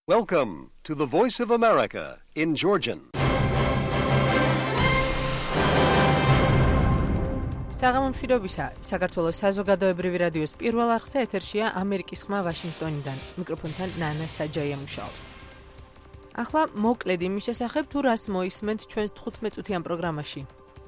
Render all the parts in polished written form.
Welcome to the Voice of America in Georgian. საღამომშვიდობისა, საქართველოს საზოგადოებრივი რადიოს პირველ არხზე ეთერშია ამერიკის ხმა ვაშინგტონიდან. მიკროფონთან ნანა საჯაია მუშაობს. ახლა მოკლედ იმის შესახებ, თუ რას მოისმენთ ჩვენს 15 წუთიან პროგრამაში.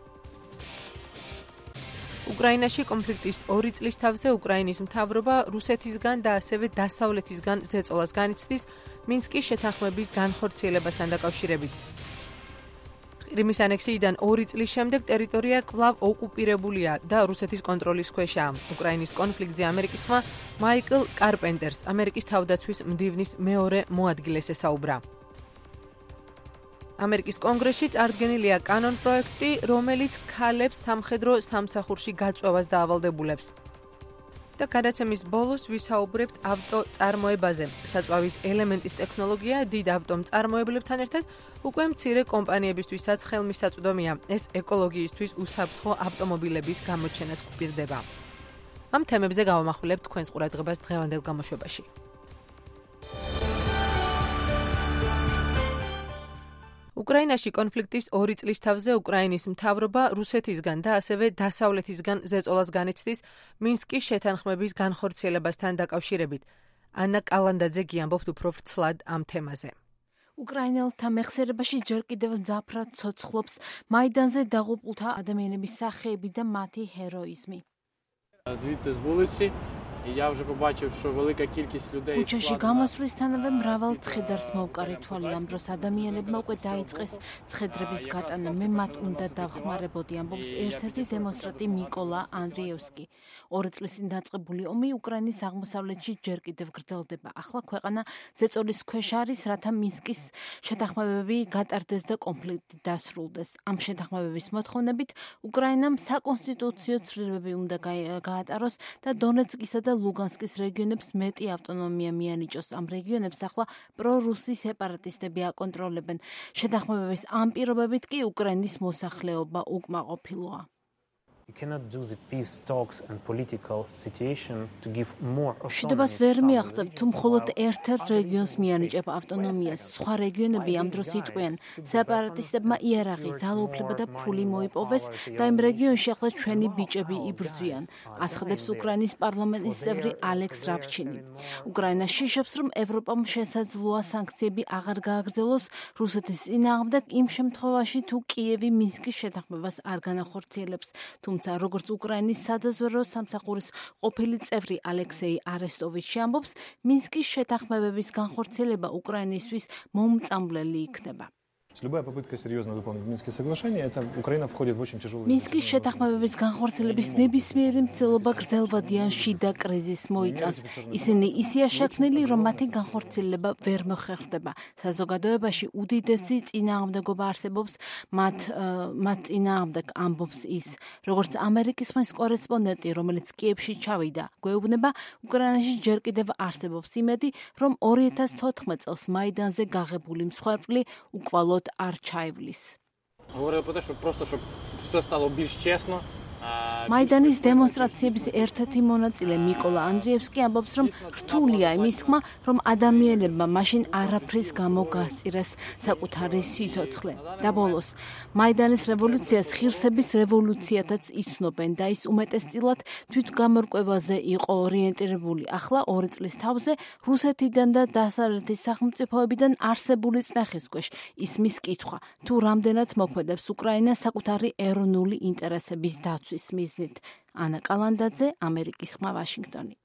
უკრაინაში კონფლიქტის 2 წლის თავზე უკრაინის მთავრობა რუსეთისგან და ასევე დასავლეთისგან ზეწოლას განიცდის მინსკის შეთანხმების განხორციელებასთან დაკავშირებით. ყირიმის ანექსიიდან 2 წლის შემდეგ ტერიტორია კვლავ ოკუპირებულია და რუსეთის კონტროლის ქვეშაა. უკრაინის კონფლიქტზე ამერიკის ხმა მაიკლ კარპენტერს, ამერიკის თავდაცვის მდივნის მეორე მოადგილეს ესაუბრა. ამერიკის კონგრესში წარდგენილია კანონ პროექტი, რომელიც ქალებს სამხედრო სამსახურში გაწვევას დაავალდებულებს. და გადაცემის ბოლოს ვისაუბრებთ ავტოწარმოებაზე. საწვავის ელემენტის ტექნოლოგია დიდ ავტომწარმოებლებთან ერთად უკვე მცირე კომპანიებისთვისაც ხელმისაწვდომია. ეს ეკოლოგიისთვის უსაფრთხო ავტომობილების გამოჩენას გვპირდება. ამ თემებზე გავამახვილებთ თქვენს ყურადღებას დღევანდელ გამოშვებაში. უკრაინაში კონფლიქტის 2 წლის თავზე უკრაინის მთავრობა რუსეთისგან და ასევე დასავლეთისგან ზეწოლას განიცდის მინსკის შეთანხმების განხორციელებასთან დაკავშირებით. ანა კალანდაძე გიამბობთ უფრო ვრცლად ამ თემაზე. უკრაინელთა მეხსიერებაში ჯერ კიდევ მძაფრად ცოცხლობს მაიდანზე დაღუპულთა ადამიანების სახეები და მათი ჰეროიზმი. Звідти з вулиці я вже побачив, що велика кількість людей ქუჩაში გამოსვლისთანავე მრავალ ცხედარს მოვკარი თვალი. ამ დროს ადამიანებმა უკვე დაიწყეს ცხედრების გატანა. მე მათ უნდა დავხმარებოდი, ამბობს ერთ-ერთი დემონსტრანტი მიკოლა ანდრიევსკი. 2 წლის წინ დაწყებული ომი უკრაინის აღმოსავლეთში ჯერ კიდევ გრძელდება. ახლა ქვეყანა ზეწოლის ქვეშ არის, რათა მინსკის შეთანხმებები გატარდეს და კონფლიქტი დასრულდეს. ამ შეთანხმებების მოთხოვნებით უკრაინამ საკონსტიტუციო ცვლილებები უნდა გაატაროს და დონეცკისა და ლუგანსკის რეგიონებს მეტი ავტონომია მიანიჭოს. ამ რეგიონებს ახლა პრორუსი სეპარატისტები აკონტროლებენ. შეთანხმებების ამ პირობებით კი უკრაინის მოსახლეობა უკმაყოფილოა. მშვიდობას ვერ მიაღწევ, თუ მხოლოდ ერთ-ერთ რეგიონს მიანიჭებ ავტონომიას. სხვა რეგიონები ამ დროს იტყვიან, სეპარატისტებმა იარაღი, ძალაუფლება და ფული მოიპოვეს და იმ რეგიონში ახლა ჩვენი ბიჭები იბრძვიან, აცხადებს უკრაინის პარლამენტის წევრი ალექს რაბჩინი. უკრაინა შიშობს, რომ ევროპამ შესაძლოა სანქციები აღარ გააგრძელოს რუსეთის წინააღმდეგ იმ შემთხვევაში, თუ კიევი მინსკის შეთანხმებას არ განახორციელებს. თუმცა როგორც უკრაინის სადაზვერვო სამსახურის ყოფილი წევრი ალექსეი არესტოვიჩი ამბობს, მინსკის შეთანხმებების განხორციელება უკრაინისთვის მომწამვლელი იქნება. Любая попытка серьезно выполнить Минские соглашения, это Украина входит в очень тяжелый. მინსკის შეთანხმებების განხორციელების ნებისმიერი მცდელობა გრძელვადიან შიდა კრიზისს მოიტანს. ისინი ისეა შექმნილი, რომ მათი განხორციელება ვერ მოხერხდება. საზოგადოებაში უდიდესი წინააღმდეგობა არსებობს მათ წინააღმდეგ, ამბობს ის. როგორც ამერიკის ხმის კორესპონდენტი, რომელიც კიევში ჩავიდა, გვეუბნება, უკრაინაში ჯერ კიდევ არსებობს იმედი, რომ 2014 წელს მაიდანზე გაღებული მსხვერპლი უკვალოდ არ ჩაივლის. говорили про те, що просто щоб все стало більш чесно. მაიდანის დემონსტრაციების ერთ-ერთი მონაწილე მიკოლა ანდრიევსკი ამბობს, რომ რთულია იმის თქმა, რომ ადამიანებმა მაშინ არაფრის გამო გასწირეს საკუთარი სიცოცხლე. და ბოლოს, მაიდანის რევოლუციას ღირსების რევოლუციათაც იცნობენ და ის უმეტესწილად თვითგამორკვევაზე იყო ორიენტირებული. ახლა 2 წლის თავზე რუსეთიდან და დასავლეთის სახელმწიფოებიდან არსებული წნეხის ქვეშ ისმის კითხვა, თუ რამდენად მოქმედებს უკრაინა საკუთარი ეროვნული ინტერესების დაცვის მიზნით. ანა კალანდაძე, ამერიკის ხმა, ვაშინგტონი.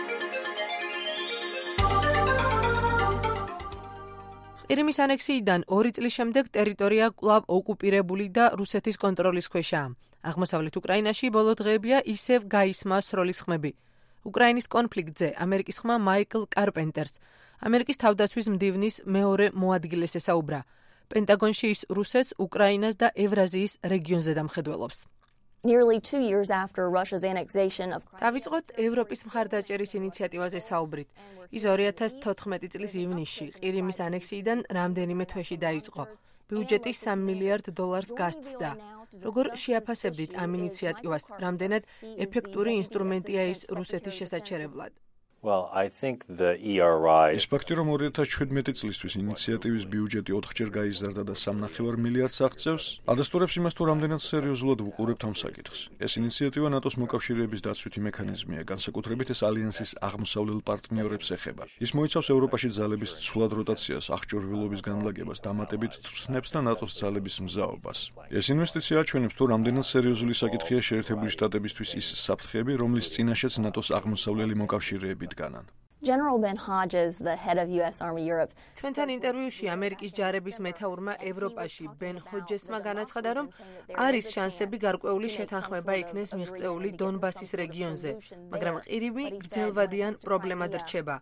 ყირიმის ანექსიიდან 2 წლის შემდეგ ტერიტორია კვლავ ოკუპირებული და რუსეთის კონტროლის ქვეშაა. აღმოსავლეთ უკრაინაში ბოლო დღეებია ისევ გაისმა სროლის ხმები. უკრაინის კონფლიქტზე ამერიკის ხმა მაიკლ კარპენტერს, ამერიკის თავდაცვის მდივნის მეორე მოადგილეს ესაუბრა. პენტაგონში ის რუსეთს, უკრაინას და ევრაზიის რეგიონზე დამხედველობს. Nearly 2 years after Russia's annexation of დავიწყოთ ევროპის მხარდაჭერის ინიციატივაზე საუბრით. ის 2014 წლის ივნისში ყირიმის ანექსიიდან რამდენიმე თვეში დაიწყო. ბიუჯეტი $3 მილიარდ გასცდა. როგორ შეაფასებდით ამ ინიციატივას? რამდენად ეფექტური ინსტრუმენტია ის რუსეთის შესაჩერებლად? Well, I think the ERI ის ფაქტი, რომ 2017 წლისთვის ინიციატივის ბიუჯეტი 4-ჯერ გაიზარდა და 3.5 მილიარდს აღწევს, ადასტურებს იმას, თუ რამდენად სერიოზულად ვუყურებთ ამ საკითხს. ეს ინიციატივა ნატოს მოკავშირეების დაცვითი მექანიზმია, განსაკუთრებით ეს ალიანსის აღმოსავლელ პარტნიორებს ეხება. ის მოიცავს ევროპაში ძალების ცვლად როტაციას, აღჭურვილობის განლაგებას, დამატებით წვრთნებს და ნატოს ძალების მზაობას. ეს ინვესტიცია აჩვენებს, თუ რამდენად სერიოზული საკითხია შეერთებული შტატებისთვის ის საფრთხეები, რომლის წინაშეც ნატოს აღმოსავლელი მოკავშირეები დგანან. General Ben Hodges, the head of US Army Europe, ჩვენთან ინტერვიუში ამერიკის ჯარების მეთაურმა ევროპაში ბენ ჰოჯესმა განაცხადა, რომ არის შანსები გარკვეული შეთანხმება იქნეს მიღწეული დონბასის რეგიონზე, მაგრამ ყირიმი გრძელვადიან პრობლემად რჩება.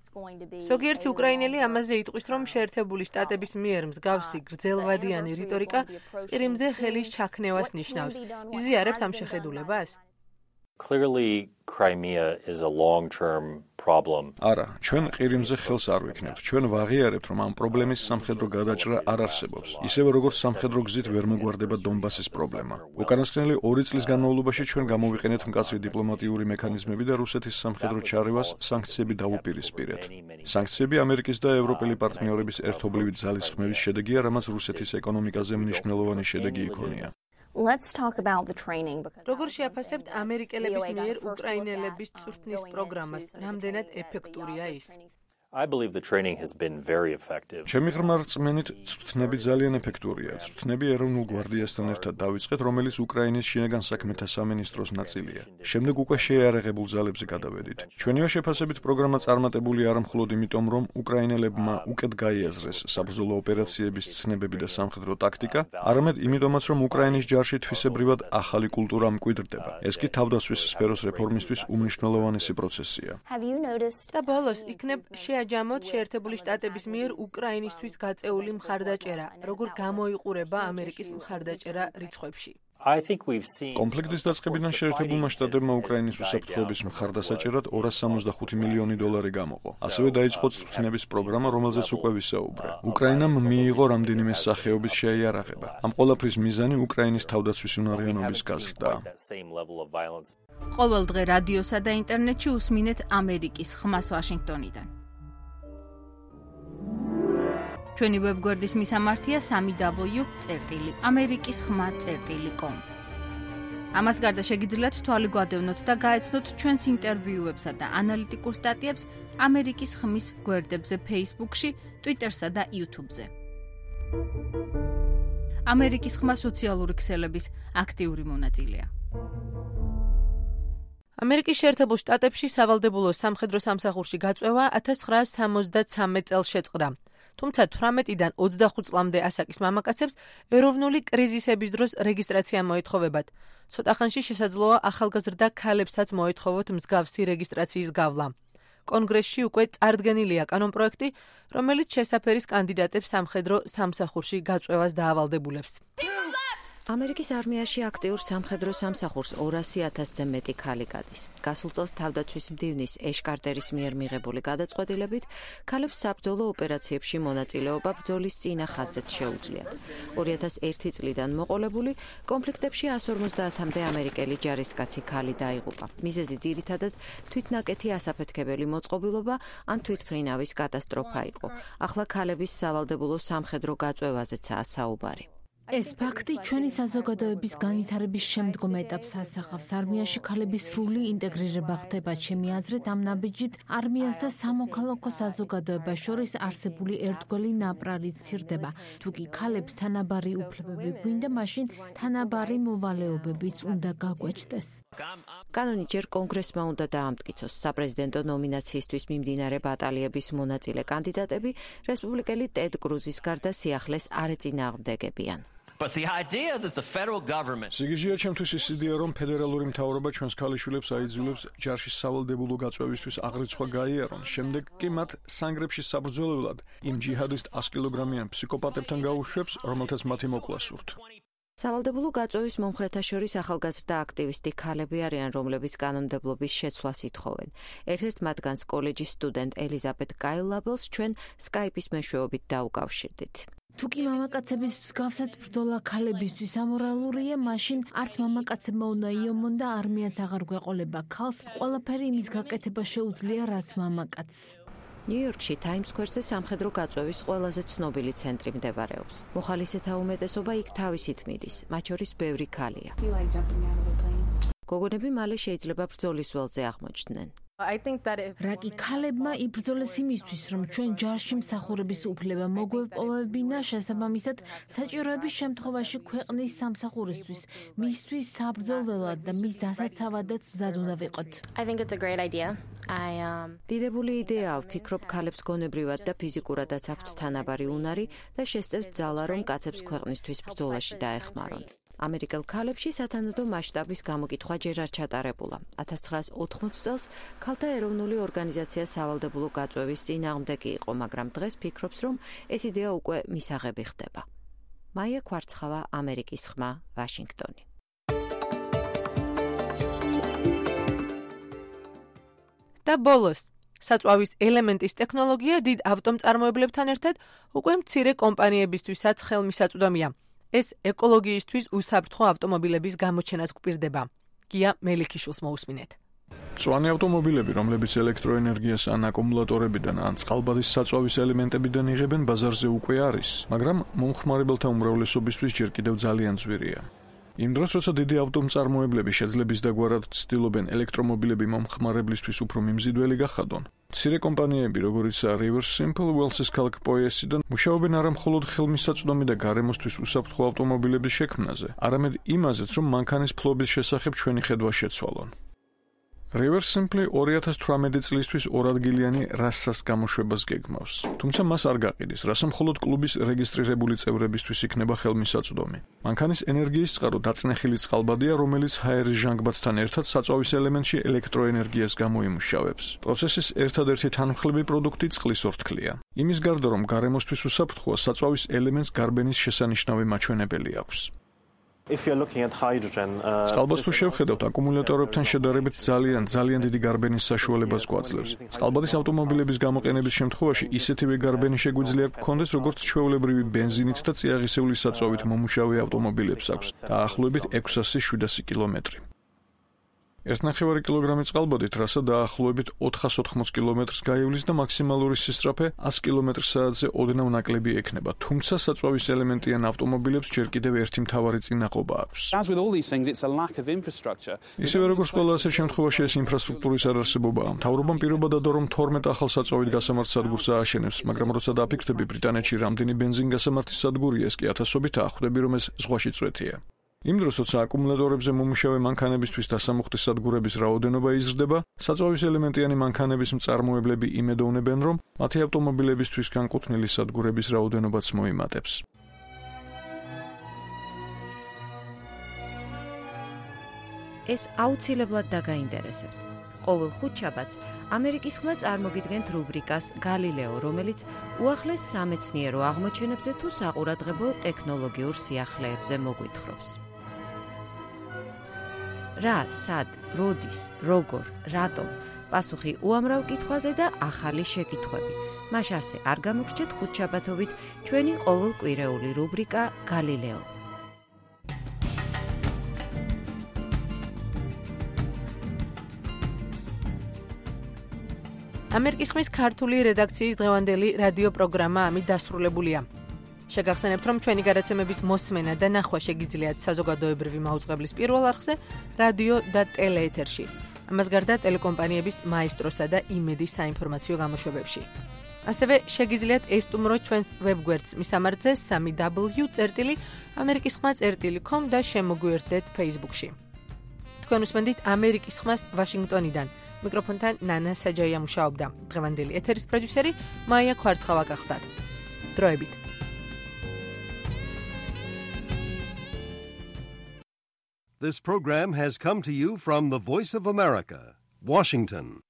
ზოგიერთი უკრაინელი ამაზე იტყვის, რომ შეერთებული შტატების მიერ მსგავსი გრძელვადიანი რიტორიკა ყირიმზე ხელის ჩაქნევას ნიშნავს. იზიარებთ ამ შეხედულებას? Clearly, Crimea is a long-term problem. არა, ჩვენ ყირიმზე ხელს არ ვიქნებთ. ჩვენ ვაღიარებთ, რომ ამ პრობლემის სამხედრო გადაჭრა არ არსებობს. ისევე როგორც სამხედრო გზით ვერ მოგვარდება დონბასის პრობლემა. უკანასკნელი 2 წლის განმავლობაში ჩვენ გამოვიყენეთ მკაცრი დიპლომატიური მექანიზმები და რუსეთის სამხედრო ჩარევას სანქციები დავუპირისპირეთ. სანქციები ამერიკის და ევროპელი პარტნიორების ერთობლივი ძალისხმევის შედეგია, რამაც რუსეთის ეკონომიკაზე მნიშვნელოვანი შედეგი იქონია. let's talk about the training because როგორ შეაფასებთ ამერიკელების მიერ უკრაინელების წვრთნის პროგრამას? რამდენად ეფექტურია ის? I believe the training has been very effective. ჩემი ღრმა რწმენით, წვრთნები ძალიან ეფექტურია. წვრთნები ეროვნულ გვარდიასთან ერთად დავიწყეთ, რომელიც უკრაინის შინაგან საქმეთა სამინისტროს ნაწილია. შემდეგ უკვე შეიარაღებულ ძალებზე გადავედით. ჩვენივე შეფასებით პროგრამა წარმატებული არა მხოლოდ იმიტომ, რომ უკრაინელებმა უკეთ გაიაზრეს საბრძოლო ოპერაციების ცნებები და სამხედრო ტაქტიკა, არამედ იმიტომაც, რომ უკრაინის ჯარში თვისებრივად ახალი კულტურა მკვიდრდება. ეს კი თავდაცვის სფეროს რეფორმისთვის უმნიშვნელოვანესი პროცესია. have you noticed და ბოლოს იქნებ შეაჯამოთ შეერთებული შტატების მიერ უკრაინისთვის გაწეული მხარდაჭერა, როგორ გამოიყურება ამერიკის მხარდაჭერა რიცხვებში? I think we've seen კონფლიქტის დაწყებიდან შეერთებულმა შტატებმა უკრაინის უსაფრთხოების მხარდასაჭერად $265 მილიონი გამოყო. ასევე დაიწყო წვრთნების პროგრამა, რომელზეც უკვე ვისაუბრე. უკრაინამ მიიღო რამდენიმე სახეობის შეიარაღება. ამ ყველაფრის მიზანი უკრაინის თავდაცვის უნარიანობის გაზრდა. ყოველ დღე რადიოსა და ინტერნეტში უსმინეთ ამერიკის ხმას ვაშინგტონიდან. ჩვენი ვებგვერდის მისამართია www.amerikiskhma.com. ამას გარდა შეგიძლიათ თვალი გვადევნოთ და გაეცნოთ ჩვენს ინტერვიუებსა და ანალიტიკურ სტატიებს ამერიკის ხმის გვერდებზე Facebook-ში, Twitter-სა და YouTube-ზე. ამერიკის ხმა სოციალური ქსელების აქტიური მონაწილეა. ამერიკის შეერთებულ შტატებში სავალდებულო სამხედრო სამსახურში გაწვევა 1973 წელს შეწყდა. თუმცა 18-დან 25 წლამდე ასაკის მამაკაცებს ეროვნული კრიზისების დროს რეგისტრაცია მოეთხოვებათ. ცოტა ხანში შესაძლოა ახალგაზრდა ქალებსაც მოეთხოვოთ მსგავსი რეგისტრაციის გავლა. კონგრესში უკვე წარდგენილია კანონპროექტი, რომელიც შესაფერის კანდიდატებს სამხედრო სამსახურში გაწვევას დაავალდებულებს. ამერიკის არმიაში აქტიურ სამხედრო სამსახურს 200,000-ზე მეტი ქალი გადის. გასულ წელს თავდაცვის მდივნის ეშ კარტერის მიერ მიღებული გადაწყვეტილებით ქალებს საბრძოლო ოპერაციებში მონაწილეობა ბრძოლის წინა ხაზზეც შეუძლიათ. 2001 წლიდან მოყოლებული კონფლიქტებში 150-მდე ამერიკელი ჯარისკაცი ქალი დაიღუპა. მიზეზი ძირითადად თვითნაკეთი ასაფეთქებელი მოწყობილობა ან თვითმფრინავის კატასტროფა იყო. ახლა ქალების სავალდებულო სამხედრო გაწვევაზეცაა საუბარი. ეს ფაქტი ჩვენი საზოგადოების განვითარების შემდგომ ეტაპს ასახავს. არმიაში ქალების სრული ინტეგრირება ხდება, ჩემი აზრით, ამ ნაბიჯით არმიას და სამოქალაქო საზოგადოებას შორის არსებული ერთგვარი ნაპრალი ცირდება. თუ კი ქალებს თანაბარი უფლებები გვინდა, მაშინ თანაბარი მოვალეობებიც უნდა გაგვეჭდეს. კანონი ჯერ კონგრესმა უნდა დაამტკიცოს. საპრეზიდენტო ნომინაციისთვის მიმდინარე ბატალიების მონაწილე კანდიდატები რესპუბლიკელი ტედ კრუზის გარდა სიახლეს არ ეწინააღმდეგებიან. სიგიჟეა ჩემთვის ის იდეა, რომ ფედერალური მთავრობა ჩვენს ქალიშვილებს აიძულებს ჯარში სავალდებულო გაწვევისთვის აღრიცხვა გაიარონ, შემდეგ კი მათ სანგრებში საბრძოლველად იმ ჯიჰადისტ 100 კილოგრამიან ფსიქოპატებთან გაუშვებს, რომელთაც მათი მოკლა სურთ. სავალდებულო გაწვევის მომხრეთა შორის ახალგაზრდა აქტივისტი ქალები არიან, რომლებიც კანონმდებლობის შეცვლას ითხოვენ. ერთ-ერთ მათგანს კოლეჯის სტუდენტ ელიზაბეთ კაილ ლაბელს ჩვენ სკაიპის მეშვეობით დაუკავშირდით. თუკი მამაკაცების მსგავსად ბრძოლა ქალებისთვის ამორალურია, მაშინ არც მამაკაცებმა უნდა იომონ და არმიაც აღარ გვეყოლება ქალს. ყველაფერი იმის გაკეთება შეუძლია, რაც მამაკაცს. ნიუ-იორკში Times Square-ზე სამხედრო გაწვევის ყველაზე ცნობილი ცენტრი მდებარეობს. მოხალისეთა უმეტესობა იქ თავისით მიდის, მათ შორის ბევრი ქალია. გოგონები მალე შეიძლება ბრძოლის ველზე აღმოჩნდნენ. რაკი ქალებმა იბრძოლეს იმისთვის, რომ ჩვენ ჯარში მსახურების უფლება მოგვეპოვებინა, შესაბამისად საჭიროების შემთხვევაში ქვეყნის სამსახურისთვის, მისთვის საბრძოლველად და მის დასაცავადაც მზად უნდა ვიყოთ. დიდებული იდეაა, ვფიქრობ, ქალებს გონებრივად და ფიზიკურადაც აქვთ თანაბარი უნარი და შესწევთ ძალა, რომ კაცებს ქვეყნისთვის ბრძოლაში დაეხმარონ. ამერიკელ ქალებში სათანადო მასშტაბის გამოკითხვა ჯერ არ ჩატარებულა. 1980 წელს ქალთა ეროვნული ორგანიზაცია სავალდებულო გაწვევის წინააღმდეგი იყო, მაგრამ დღეს ფიქრობს, რომ ეს იდეა უკვე მისაღები ხდება. მაია კვარცხავა, ამერიკის ხმა, ვაშინგტონი. და ბოლოს, საწვავის ელემენტის ტექნოლოგია დიდ ავტომწარმოებლებთან ერთად უკვე მცირე კომპანიებისთვისაც ხელმისაწვდომია. ეს ეკოლოგიისთვის უსაფრთხო ავტომობილების გამოჩენას გვპირდება. გია მელიქიშვილს მოусმინეთ. მწვანე ავტომობილები, რომლებიც ელექტროენერგიას ან აკუმულატორებიდან ან წყალბადის საწვავის ელემენტებიდან იღებენ, ბაზარზე უკვე არის, მაგრამ მომხმარებელთა უმრავლესობისთვის ჯერ კიდევ ძალიან ძვირია. იმ დროს, როცა დიდი ავტომწარმოებლები შეძლების დაგვარად ცდილობენ ელექტრომობილები მომხმარებლისთვის უფრო მიმზიდველი გახადონ, მცირე კომპანიები, როგორიცაა Reverse Simple, Wells-ის ქალაქ პოიესიდან, მუშაობენ არა მხოლოდ ხელმისაწვდომი და გარემოსთვის უსაფრთხო ავტომობილების შექმნაზე, არამედ იმაზეც, რომ მანქანის ფლობის შესახებ ჩვენი ხედვა შეცვალონ. Reverse Simple 2018 წლისთვის ორადგილიანი RAS-ს გამოშვებას გეგმავს. თუმცა მას არ გაყიდის, რასაც მხოლოდ კლუბის რეგისტრირებული წევრებისთვის იქნება ხელმისაწვდომი. მანქანის ენერგიის წყარო დაწნეხილი წყალბადია, რომელიც ჰაერის ჟანგბადთან ერთად საწვავის ელემენტში ელექტროენერგიას გამოიმუშავებს. პროცესის ერთადერთი თანმხლები პროდუქტი წყლის ორთქლია. იმის გარდა, რომ გარემოსთვის უსაფრთხოა, საწვავის ელემენტს გარბენის შესანიშნავი მაჩვენებელი აქვს. წყალბადს თუ შევხედავთ, აკუმულატორებთან შედარებით ძალიან დიდი გარბენის საშუალებას გვაძლევს. წყალბადის ავტომობილების გამოყენების შემთხვევაში ისეთივე გარბენი შეგვიძლია გქონდეს, როგორც ჩვეულებრივი ბენზინით და წიაღისეული საწვავით მომუშავე ავტომობილებს აქვს, დაახლოებით 600-700 კილომეტრი. 1,5 კილოგრამი წყალბადით რასა დაახლოებით 480 კილომეტრს გაივლის და მაქსიმალური სისწრაფე 100 კილომეტრ/საათზე ოდნავ ნაკლები ექნება, თუმცა საწვავის ელემენტიან ავტომობილებს ჯერ კიდევ ერთი მთავარი წინაყობა აქვს. ისევე როგორც ყველა ასეთ შემთხვევაში ეს ინფრასტრუქტურის არარსებობაა. მთავრობამ პირობა დადო, რომ 12 ახალ საწვავით გასამართ სადგურს ააშენებს, მაგრამ როცა დაფიქრდები, ბრიტანეთში რამდენი ბენზინგასამართის სადგურია, ეს კი ათასობითაა, ხვდები, რომ ეს ზღვაში წვეთია. იმ დროს, როცა აკუმულატორებზე მომუშავე მანქანებისთვის დასამუხტი სადგურების რაოდენობა იზრდება, საწვავის ელემენტიანი მანქანების მწარმოებლები იმედოვნებენ, რომ მათი ავტომობილებისთვის განკუთვნილი სადგურების რაოდენობაც მოიმატებს. ეს აუცილებლად დაგაინტერესებთ. ყოველ ხუთშაბათს ამერიკის ხმა წარმოგიდგენთ რუბრიკას გალილეო, რომელიც უახლეს სამეცნიერო აღმოჩენებზე თუ საყურადღებო ტექნოლოგიურ სიახლეებზე მოგვითხრობს. რა, სად, როდის, როგორ, რატომ? პასუხი უამრავ კითხვაზე და ახალი შეკითხვები. მას ასე არ გამოგრჩეთ ხუთშაბათობით ჩვენი ყოველკვირეული რუბრიკა გალილეო. ამერიკის ხმის ქართული რედაქციის დღევანდელი რადიო პროგრამა ამით დასრულებულია. შეგახსენებთ, რომ ჩვენი გადაცემების მოსმენა და ნახვა შეგიძლიათ საზოგადოებრივი მაუწყებლის პირველ არხზე, რადიო და ტელეეთერში. ამას გარდა ტელეკომპანიების მაესტროსა და იმედის საინფორმაციო გამოშვებებში. ასევე შეგიძლიათ ესტუმროთ ჩვენს ვებგვერდს მისამართზე www.amerikisxma.com და შემოგვიერთდეთ Facebook-ში. თქვენ უსმენთ ამერიკის ხმას ვაშინგტონიდან. მიკროფონთან ნანა საჯაია მუშაობდა. დღევანდელი ეთერის პროდიუსერი მაია კვარცხავა გახლდათ. დროებით. This program has come to you from the Voice of America, Washington.